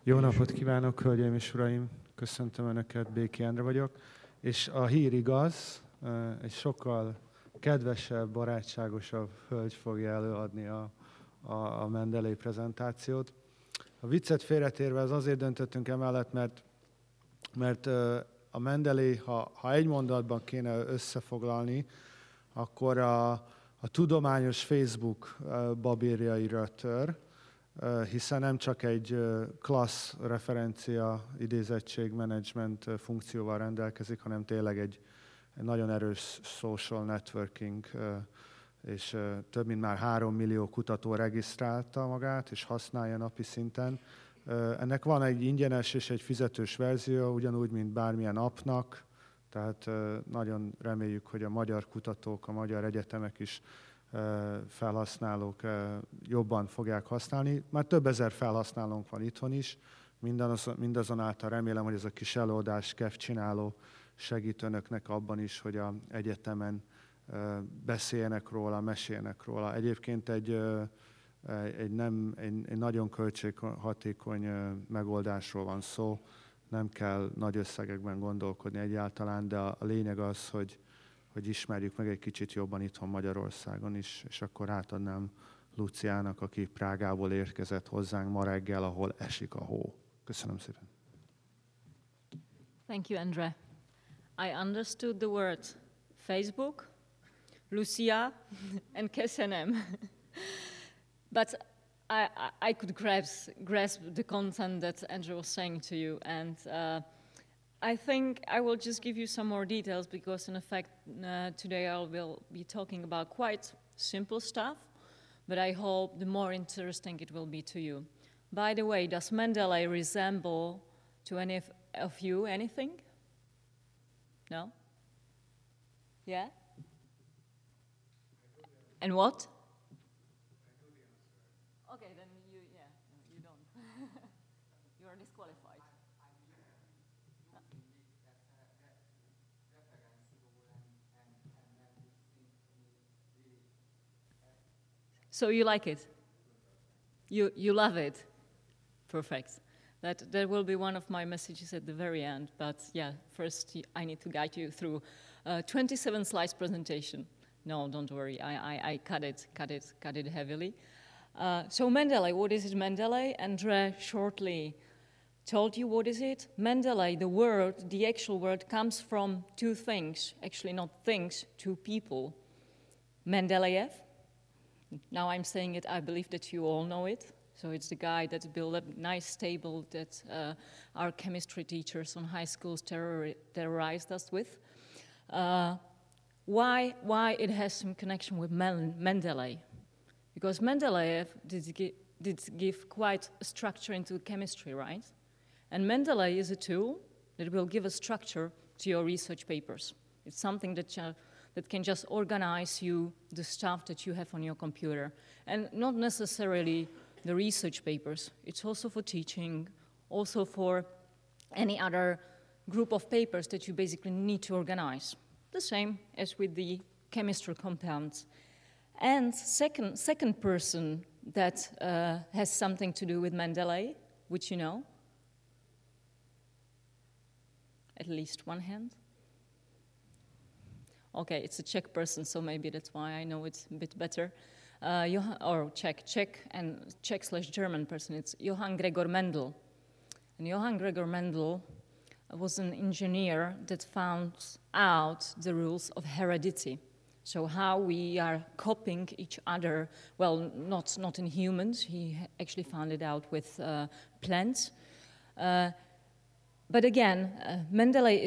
Jó napot kívánok, hölgyeim és uraim! Köszöntöm Önöket, Béki Endre vagyok. És a hír igaz, egy sokkal kedvesebb, barátságosabb hölgy fogja előadni a Mendeley prezentációt. A viccet félretérve azért döntöttünk emellett, mert a Mendeley, ha egy mondatban kéne összefoglalni, akkor a tudományos Facebook babérjaira tör, hiszen nem csak egy klassz referencia idézettségmenedzsment funkcióval rendelkezik, hanem tényleg egy nagyon erős social networking, és több mint már 3 millió kutató regisztrálta magát, és használja napi szinten. Ennek van egy ingyenes és egy fizetős verzió, ugyanúgy, mint bármilyen appnak, tehát nagyon reméljük, hogy a magyar kutatók, a magyar egyetemek is felhasználók jobban fogják használni. Már több ezer felhasználónk van itthon is, mindazonáltal remélem, hogy ez a kis előadás kevcsináló segít Önöknek abban is, hogy az egyetemen beszéljenek róla, meséljenek róla. Egyébként egy nagyon költséghatékony megoldásról van szó, nem kell nagy összegekben gondolkodni egyáltalán, de a lényeg az, hogy ismerjük meg egy kicsit jobban itthon Magyarországon is, és akkor átadnám Luciának, aki Prágából érkezett hozzánk ma reggel, ahol esik a hó. Köszönöm szépen. Thank you, Andre. I understood the word Facebook, Lucia, and Kesenem. But I could grasp the content that Andre was saying to you, and I think I will just give you some more details because, in effect, today I will be talking about quite simple stuff, but I hope the more interesting it will be to you. By the way, does Mendeley resemble to any of you anything? No? Yeah? And what? Okay, then you don't. You are disqualified. So you like it? You love it? Perfect. That will be one of my messages at the very end. But yeah, first I need to guide you through 27 slides presentation. No, don't worry. I cut it heavily. So Mendeley, what is it, Mendeley? Andre shortly told you what is it. Mendeley, the word, the actual word, comes from two things. Actually, not things, two people. Mendeleev. Now I'm saying it, I believe that you all know it. So it's the guy that built a nice table that our chemistry teachers on high schools terrorized us with. Why it has some connection with Mendeley? Because Mendeleev did give quite a structure into chemistry, right? And Mendeley is a tool that will give a structure to your research papers. It's something that can just organize the stuff that you have on your computer. And not necessarily the research papers. It's also for teaching, also for any other group of papers that you basically need to organize. The same as with the chemistry compounds. And second person that has something to do with Mendeley, which you know? At least one hand? Okay, it's a Czech person, so maybe that's why I know it a bit better. Czech/German person, it's Johann Gregor Mendel. And Johann Gregor Mendel was an engineer that found out the rules of heredity. So how we are copying each other, well, not in humans, he actually found it out with plants. But again, Mendeley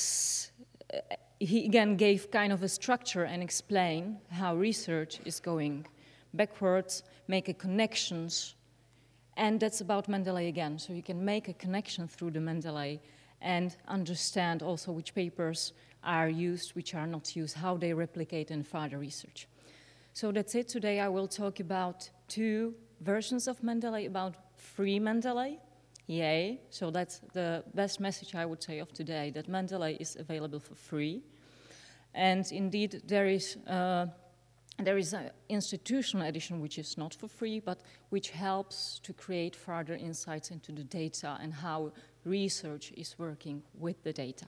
he again gave kind of a structure and explain how research is going backwards, make connections, and that's about Mendeley again. So you can make a connection through the Mendeley and understand also which papers are used, which are not used, how they replicate in further research. So that's it. Today I will talk about two versions of Mendeley, about free Mendeley. Yay. So that's the best message I would say of today, that Mendeley is available for free. And indeed, there is There is an institutional edition which is not for free, but which helps to create further insights into the data and how research is working with the data.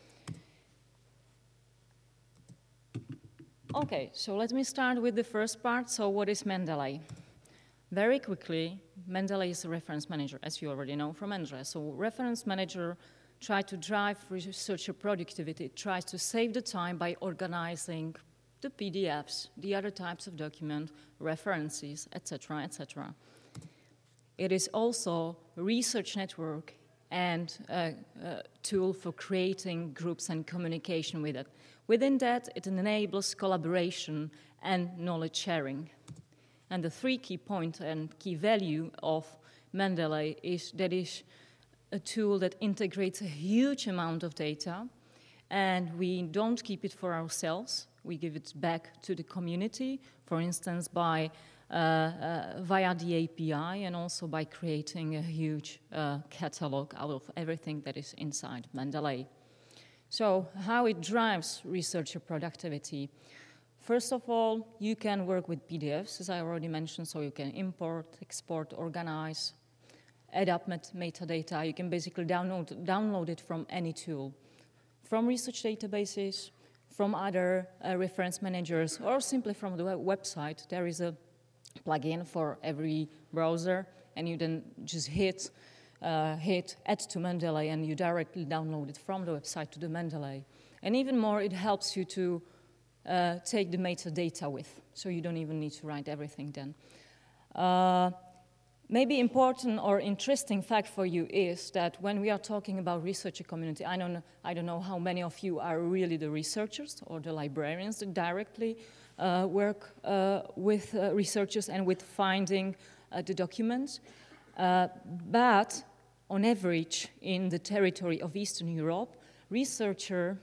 Okay, so let me start with the first part. So what is Mendeley? Very quickly, Mendeley is a reference manager, as you already know from Andrea. So reference manager tries to drive researcher productivity, tries to save the time by organizing the PDFs, the other types of document, references, etc., etc. It is also a research network and a tool for creating groups and communication with it. Within that, it enables collaboration and knowledge sharing. And the three key points and key value of Mendeley is that it's a tool that integrates a huge amount of data, and we don't keep it for ourselves. We give it back to the community, for instance, by via the API, and also by creating a huge catalog out of everything that is inside Mendeley. So how it drives researcher productivity? First of all, you can work with PDFs, as I already mentioned, so you can import, export, organize, add up metadata. You can basically download it from any tool, from research databases, from other reference managers, or simply from the website. There is a plugin for every browser, and you then just hit Add to Mendeley, and you directly download it from the website to the Mendeley. And even more, it helps you to take the metadata with, so you don't even need to write everything then. Maybe important or interesting fact for you is that when we are talking about researcher community, I don't know how many of you are really the researchers or the librarians that directly work with researchers and with finding the documents. But on average, in the territory of Eastern Europe, researcher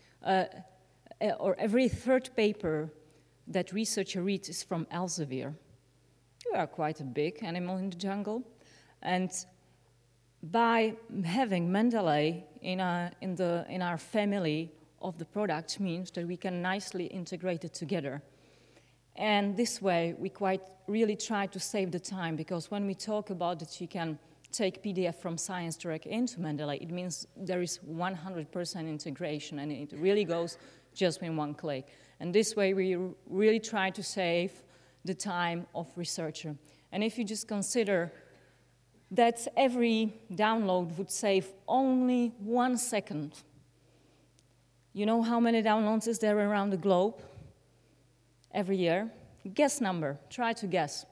or every third paper that researcher reads is from Elsevier. We are quite a big animal in the jungle. And by having Mendeley in our family of the products means that we can nicely integrate it together. And this way, we quite really try to save the time, because when we talk about that you can take PDF from ScienceDirect into Mendeley, it means there is 100% integration, and it really goes just in one click. And this way, we really try to save the time of researcher. And if you just consider that every download would save only 1 second, you know how many downloads is there around the globe every year? Guess number, try to guess.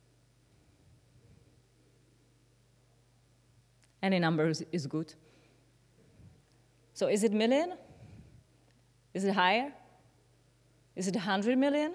Any number is good. So is it million? Is it higher? Is it 100 million?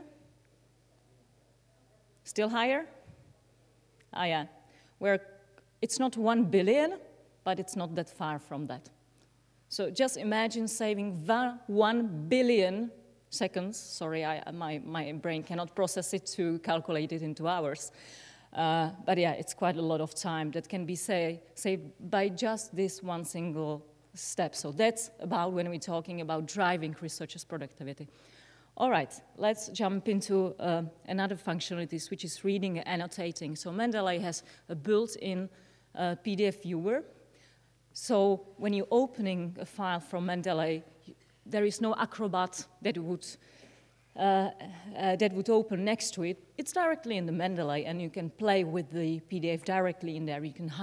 Still higher? Ah, yeah. It's not 1 billion, but it's not that far from that. So just imagine saving 1 billion seconds. Sorry, my brain cannot process it to calculate it into hours. But yeah, it's quite a lot of time that can be saved by just this one single step. So that's about when we're talking about driving researchers' productivity. All right, let's jump into another functionalities, which is reading and annotating. So Mendeley has a built-in PDF viewer. So when you're opening a file from Mendeley, there is no Acrobat that would open next to it. It's directly in the Mendeley, and you can play with the PDF directly in there. You can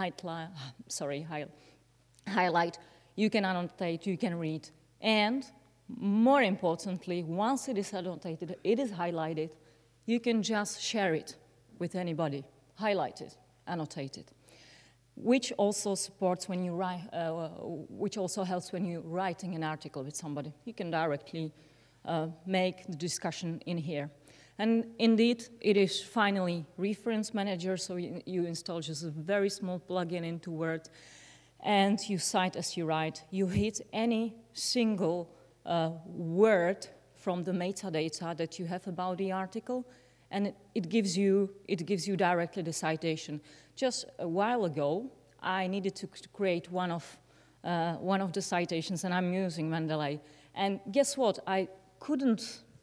highlight, you can annotate, you can read. And more importantly, once it is annotated, it is highlighted, you can just share it with anybody, highlight it, annotate it, which also supports when you write, which also helps when you're writing an article with somebody. You can directly make the discussion in here. And indeed, it is finally Reference Manager, so you install just a very small plugin into Word, and you cite as you write. You hit any single word from the metadata that you have about the article, and it gives you directly the citation. Just a while ago, I needed to create one of the citations, and I'm using Mendeley. And guess what? I couldn't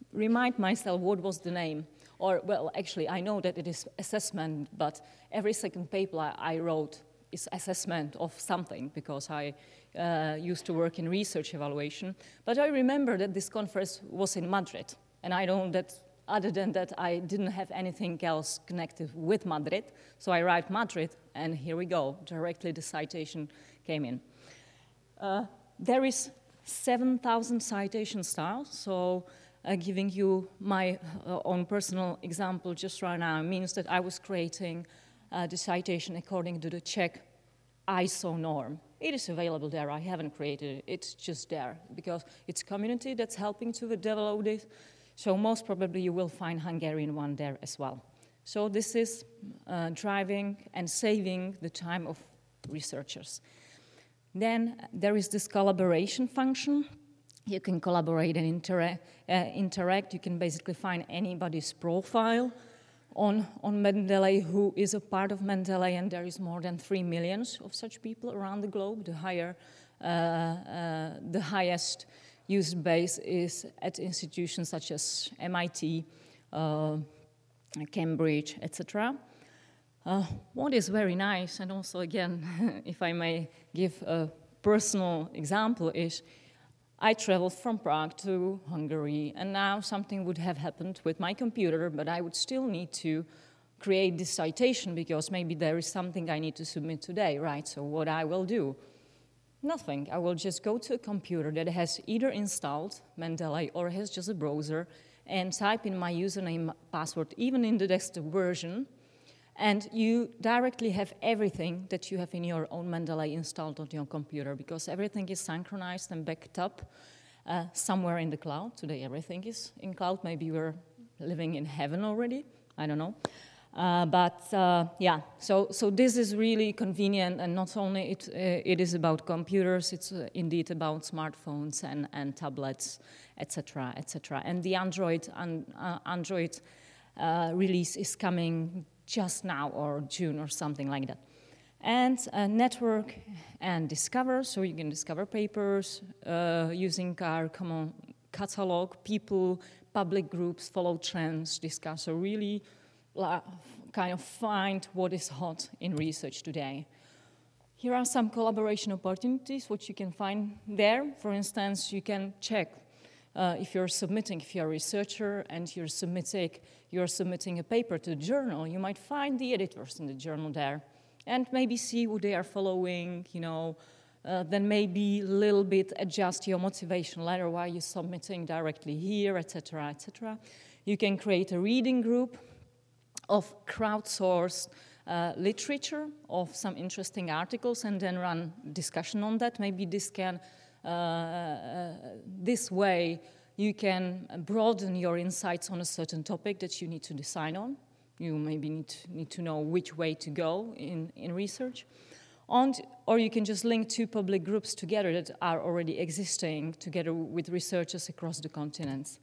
remind myself what was the name. Or, well, actually, I know that it is assessment, but every second paper I wrote is assessment of something, because I used to work in research evaluation. But I remember that this conference was in Madrid, and I know that other than that, I didn't have anything else connected with Madrid. So I write Madrid, and here we go. Directly the citation came in. There is 7,000 citation styles, so giving you my own personal example just right now means that I was creating the citation according to the Czech ISO norm. It is available there. I haven't created it. It's just there because it's community that's helping to develop this. So most probably you will find Hungarian one there as well. So this is driving and saving the time of researchers. Then there is this collaboration function. You can collaborate and interact. You can basically find anybody's profile on Mendeley who is a part of Mendeley, and there is more than 3 million of such people around the globe. The highest user base is at institutions such as MIT, Cambridge, etc. What is very nice, and also again, if I may give a personal example, is I traveled from Prague to Hungary, and now something would have happened with my computer, but I would still need to create this citation because maybe there is something I need to submit today, right? So what I will do? Nothing. I will just go to a computer that has either installed Mendeley or has just a browser and type in my username, password, even in the desktop version, and you directly have everything that you have in your own Mendeley installed on your computer because everything is synchronized and backed up somewhere in the cloud. Today everything is in cloud. Maybe we're living in heaven already. I don't know. Yeah, so this is really convenient, and not only it is about computers, it's indeed about smartphones and tablets, etc., etc. And the Android release is coming just now, or June, or something like that. And network and discover, so you can discover papers using our common catalog. People, public groups follow trends, discuss, so really kind of find what is hot in research today. Here are some collaboration opportunities, which you can find there. For instance, you can check if you're a researcher and you're submitting a paper to the journal, you might find the editors in the journal there and maybe see who they are following, then maybe a little bit adjust your motivation letter while you're submitting directly here, etc., etc. You can create a reading group of crowdsourced literature of some interesting articles and then run discussion on that. Maybe this way you can broaden your insights on a certain topic that you need to decide on. You maybe need to know which way to go in research. Or you can just link two public groups together that are already existing together with researchers across the continents.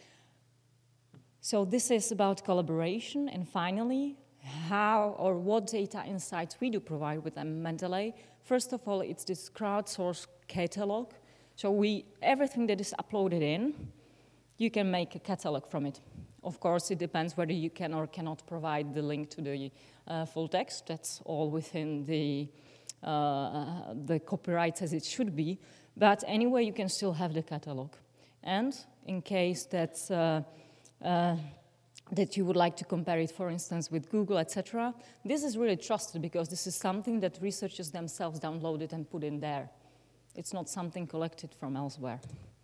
So this is about collaboration, and finally, how or what data insights we do provide with Mendeley. First of all, it's this crowdsourced catalog. So everything that is uploaded in, you can make a catalog from it. Of course, it depends whether you can or cannot provide the link to the full text. That's all within the copyrights as it should be. But anyway, you can still have the catalog. And in case that you would like to compare it, for instance, with Google, etc. This is really trusted because this is something that researchers themselves downloaded and put in there. It's not something collected from elsewhere.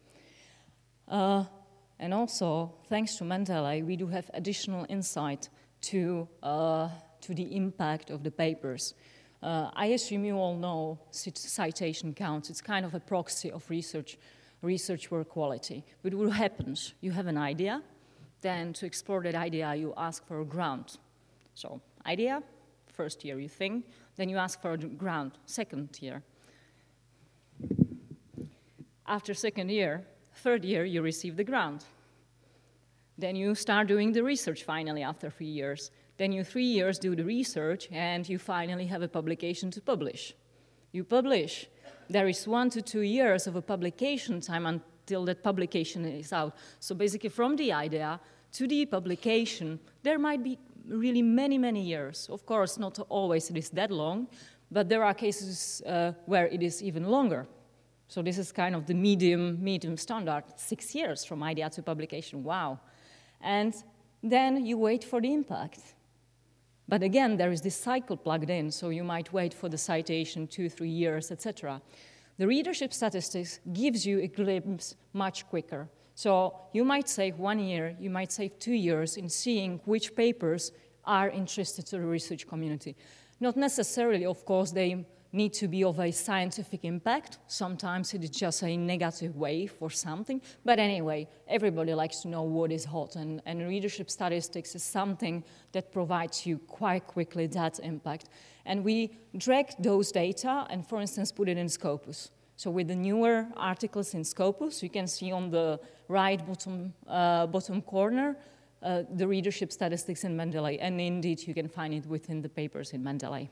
And also, thanks to Mendeley, we do have additional insight to the impact of the papers. I assume you all know citation counts. It's kind of a proxy of research work quality. But what happens? You have an idea. Then to explore that idea, you ask for a grant. So idea, first year you think, then you ask for a grant, second year. After second year, third year, you receive the grant. Then you start doing the research finally after 3 years. Then you 3 years do the research and you finally have a publication to publish. You publish. There is 1 to 2 years of a publication time until till that publication is out. So basically from the idea to the publication, there might be really many, many years. Of course, not always it is that long, but there are cases where it is even longer. So this is kind of the medium standard, 6 years from idea to publication, wow. And then you wait for the impact. But again, there is this cycle plugged in, so you might wait for the citation 2, 3 years, etc. The readership statistics gives you a glimpse much quicker. So you might save 1 year, you might save 2 years in seeing which papers are interested to the research community. Not necessarily, of course, they need to be of a scientific impact. Sometimes it is just a negative way for something. But anyway, everybody likes to know what is hot, and readership statistics is something that provides you quite quickly that impact. And we drag those data and, for instance, put it in Scopus. So with the newer articles in Scopus, you can see on the right bottom corner the readership statistics in Mendeley. And indeed, you can find it within the papers in Mendeley.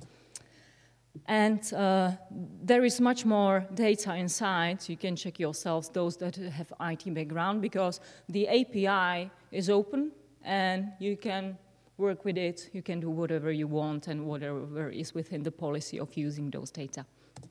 And there is much more data inside. You can check yourselves, those that have IT background, because the API is open and you can work with it. You can do whatever you want and whatever is within the policy of using those data.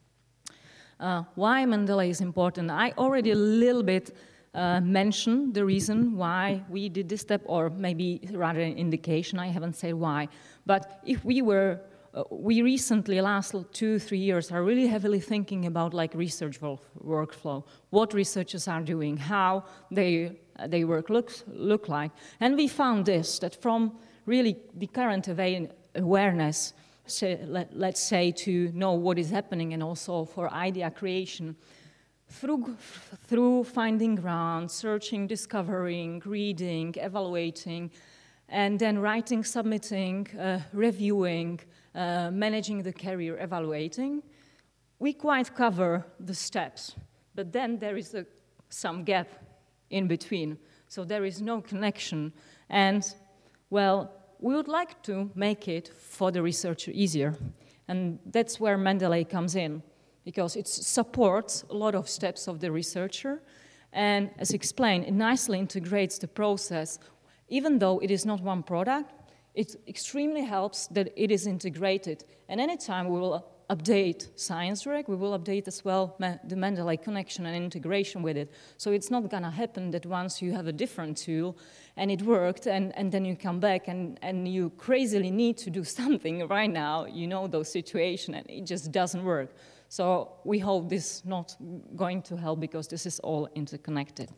Why Mendeley is important? I already a little bit mentioned the reason why we did this step, or maybe rather an indication. I haven't said why. But if we were we recently, last 2-3 years, are really heavily thinking about like research workflow, what researchers are doing, how they work look like. And we found this, that from really the current awareness, let's say, to know what is happening, and also for idea creation, through finding ground, searching, discovering, reading, evaluating, and then writing, submitting, reviewing, managing the career, evaluating, we quite cover the steps. But then there is some gap in between. So there is no connection. And, well, we would like to make it for the researcher easier. And that's where Mendeley comes in, because it supports a lot of steps of the researcher. And as explained, it nicely integrates the process. Even though it is not one product, it extremely helps that it is integrated. And anytime we will update ScienceDirect, we will update as well the Mendeley connection and integration with it. So it's not going to happen that once you have a different tool and it worked, and then you come back and you crazily need to do something right now, you know those situations, and it just doesn't work. So we hope this is not going to help, because this is all interconnected.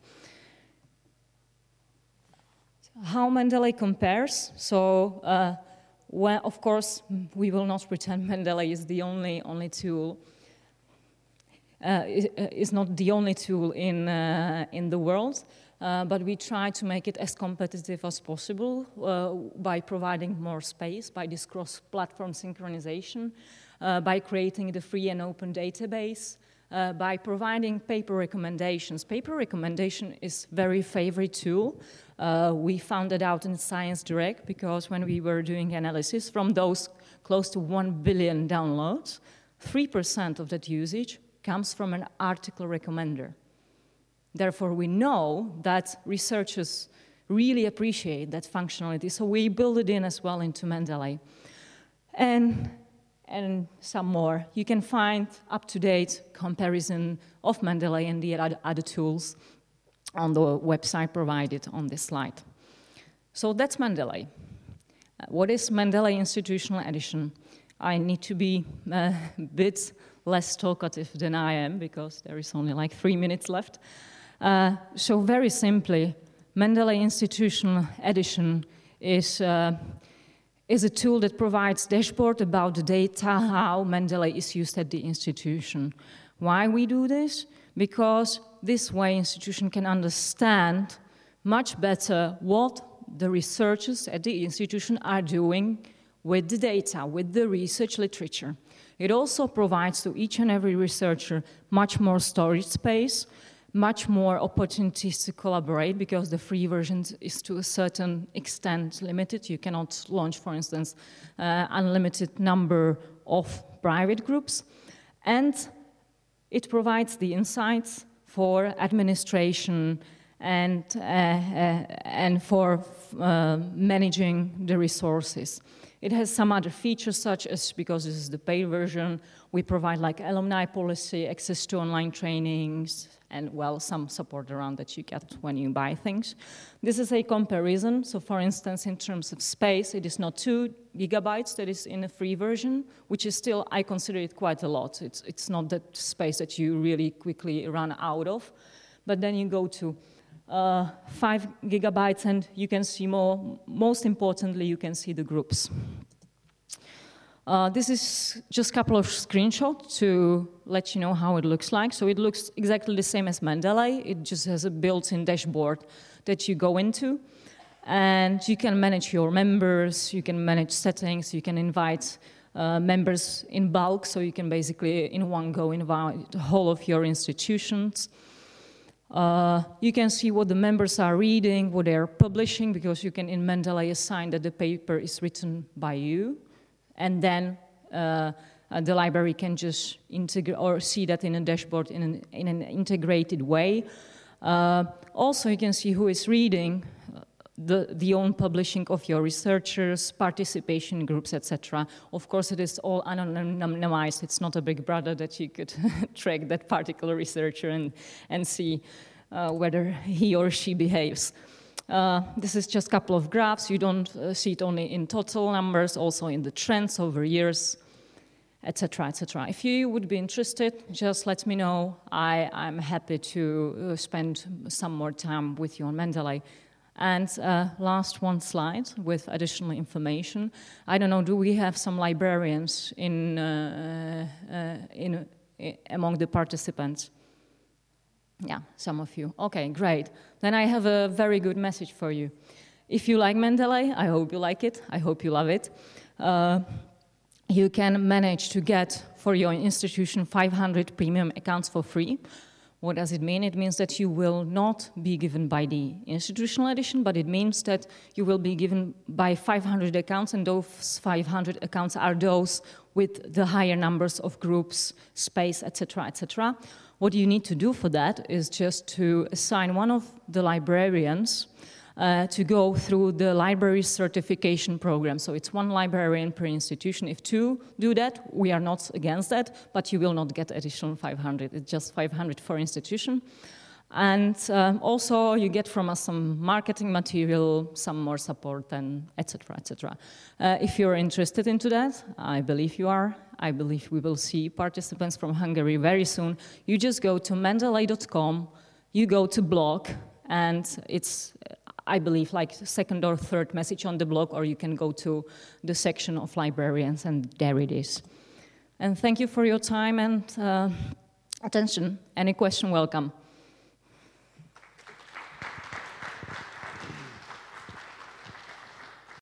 How Mendeley compares? So, well, of course, we will not pretend Mendeley is the only tool. Is not the only tool in the world, but we try to make it as competitive as possible by providing more space, by this cross-platform synchronization, by creating the free and open database, by providing paper recommendations. Paper recommendation is a very favorite tool. We found it out in ScienceDirect, because when we were doing analysis from those close to 1 billion downloads, 3% of that usage comes from an article recommender. Therefore, we know that researchers really appreciate that functionality, so we build it in as well into Mendeley. And some more. You can find up-to-date comparison of Mendeley and the other tools on the website provided on this slide. So that's Mendeley. What is Mendeley Institutional Edition? I need to be a bit less talkative than I am, because there is only like 3 minutes left. So very simply, Mendeley Institutional Edition is a tool that provides dashboard about the data, how Mendeley is used at the institution. Why we do this? Because this way institution can understand much better what the researchers at the institution are doing with the data, with the research literature. It also provides to each and every researcher much more storage space, much more opportunities to collaborate, because the free version is to a certain extent limited. You cannot launch, for instance, unlimited number of private groups. And it provides the insights for administration and for managing the resources. It has some other features, such as, because this is the paid version, we provide like alumni policy, access to online trainings, and well, some support around that you get when you buy things. This is a comparison. So for instance, in terms of space, it is not 2 gigabytes that is in a free version, which is still, I consider it quite a lot. It's not that space that you really quickly run out of. But then you go to 5 gigabytes and you can see more. Most importantly, you can see the groups. This is just a couple of screenshots to let you know how it looks like. So it looks exactly the same as Mendeley. It just has a built-in dashboard that you go into. And you can manage your members, you can manage settings, you can invite members in bulk. So you can basically, in one go, invite the whole of your institutions. You can see what the members are reading, what they're publishing, because you can, in Mendeley, assign that the paper is written by you. And then the library can just integrate or see that in a dashboard in an integrated way. Also, you can see who is reading, the own publishing of your researchers, participation groups, etc. Of course, it is all anonymized. It's not a big brother that you could track that particular researcher and see whether he or she behaves. This is just a couple of graphs. You don't see it only in total numbers, also in the trends over years, etc., etc. If you would be interested, just let me know. I'm happy to spend some more time with you on Mendeley. And last one slide with additional information. I don't know, do we have some librarians among the participants? Yeah, some of you. Okay, great. Then I have a very good message for you. If you like Mendeley, I hope you like it. I hope you love it. You can manage to get for your institution 500 premium accounts for free. What does it mean? It means that you will not be given by the institutional edition, but it means that you will be given by 500 accounts, and those 500 accounts are those with the higher numbers of groups, space, etc., etc. What you need to do for that is just to assign one of the librarians to go through the library certification program. So it's one librarian per institution. If 2 do that, we are not against that, but you will not get additional 500. It's just 500 for institution. And also you get from us some marketing material, some more support, and etc., etc. If you're interested into that, I believe you are. I believe we will see participants from Hungary very soon. You just go to mendeley.com, you go to blog, and it's, I believe, like second or third message on the blog, or you can go to the section of librarians, and there it is. And thank you for your time and attention. Any question, welcome.